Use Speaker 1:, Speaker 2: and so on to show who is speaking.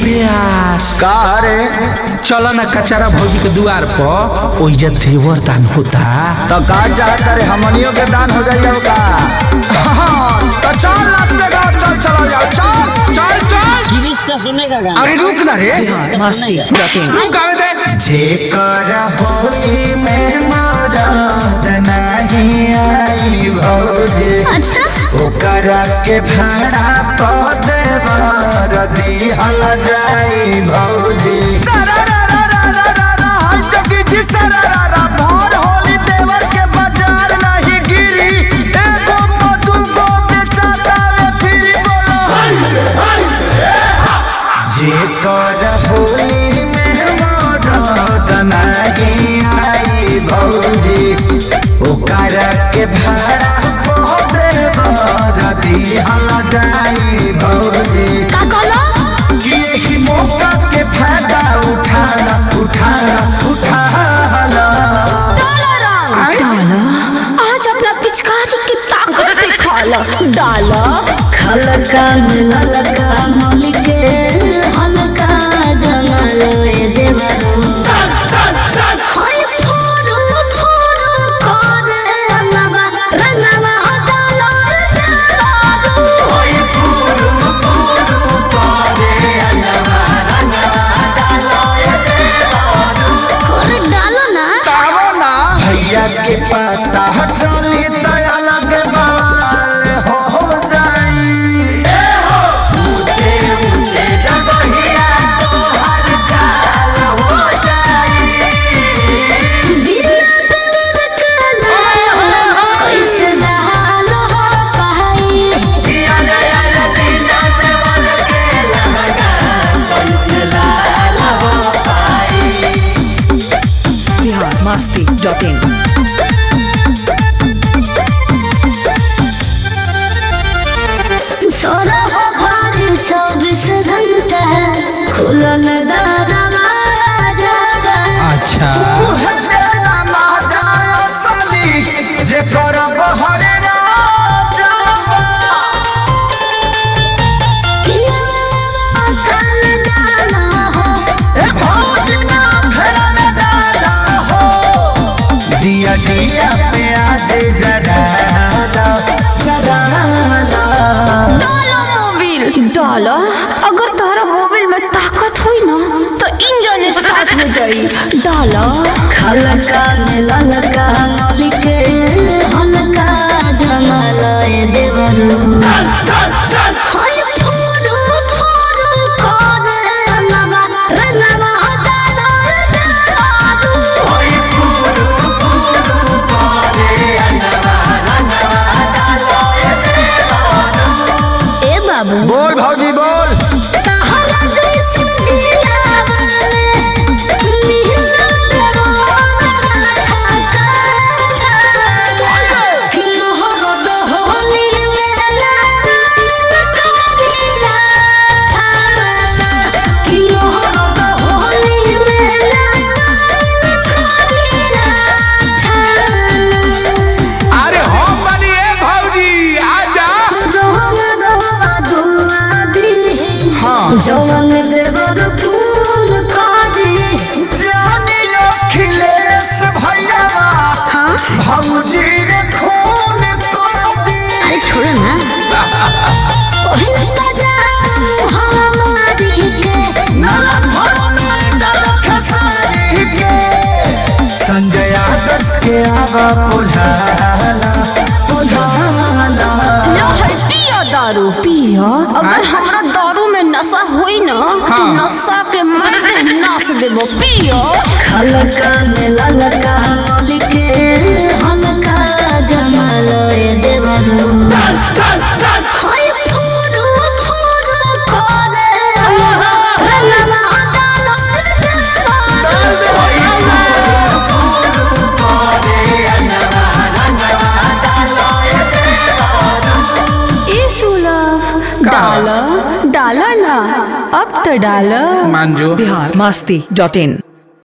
Speaker 1: प्यास
Speaker 2: का रे
Speaker 1: चलो ना कचरा भौजी के द्वार पर ओइजा देवर दान होता
Speaker 2: तो का चाहता रे हमनियों के दान हो जाइए का तो चल रास्ते का चल चला जाओ चल चल चल
Speaker 3: किसका सुनेगा गाना?
Speaker 2: अरे रुक ना रे
Speaker 1: रुक आवे दे
Speaker 2: जेकर होली में मरद नहीं आई भौजी
Speaker 4: अच्छा
Speaker 2: ओकरा के भाड़ा पद दी हल जाई भौजी भर होली देवर के बाजार नहीं गिरी एगो मधु को बेचाता रे फिर बोलो जेकर होली में मरद नहीं आई भौजी ओकरा के भाड़ा दी हल जाई भौजी
Speaker 4: का कहलो
Speaker 2: कि यही मौका के फायदा उठाना उठाना उठाना
Speaker 4: डाला आज अपना पिचकारी की ताकत दिखाला डाला खलका ललका मलिके हलका जमालो ए देवरो हाय फोरो फोरो करे अनवा रनवा डाला देवरो
Speaker 2: ओए पुरु पुरु करे अनवा रनवा डालो ए देवरो
Speaker 4: अरे डालो ना
Speaker 2: तावो ना भैया के पता चली दया लगे बाल हो जाई ए हो ऊंचे ऊंचे जगहिया तो हर काल हो जाई
Speaker 4: बिना कला कैसे डालो कहाई
Speaker 2: यारे यारे बिना देवर के लगा कैसे लाल हो पाई
Speaker 5: biharmasti.in
Speaker 4: सोना हो घर 24 घंटा खुलल दरवाजा
Speaker 1: अच्छा
Speaker 2: सुहलेला महाजाया साली जे करब हरे राजा
Speaker 4: कल डाला हो
Speaker 2: ए भौजी ना फेर में डाला हो दिया दिया पे आज जराला जराला
Speaker 4: डालो मोबिल डालो अगर तारा मोबिल में ताकत हुई ना तो इंजन स्टार्ट हो जाई डालो खलका में ललका मलिके हलका जमालो ए देवरो हाय फोरो फोरो करे अनवा रनवा डालो देवरो
Speaker 2: ओए पुरु पुरु करे अनवा रनवा डालो ए देवरो
Speaker 4: ए बाबू
Speaker 2: बोल भौजी बोल
Speaker 4: तहरा जैसन जियावले नीला देवाना ठाका किन्हो दो होली में ना करीना किन्हो दो होली में ना करीना
Speaker 1: अरे हम बनी ए भौजी आजा
Speaker 4: जवन देवर फूल कादी
Speaker 2: जानी अखिलेश भैया भौजी रे खून कोदी
Speaker 4: अरे छोड़ो ना ओहिन बजाओ हमारी के
Speaker 2: नला भरने डल खसारी के संजय आदर्श के आवा पुल्हाला पुल्हाला
Speaker 4: लो है पिया दारू पिया अगर हमरा दारू में नशा होई ना तो नशा के मर्दे नाच देबो पिया खलका में ललका मलिके हलका जमालो ए देवरो हाय फोरो फोरो करे रनवा डालो डालो डालो ना अब तो डालो
Speaker 1: मांजो
Speaker 5: biharmasti.in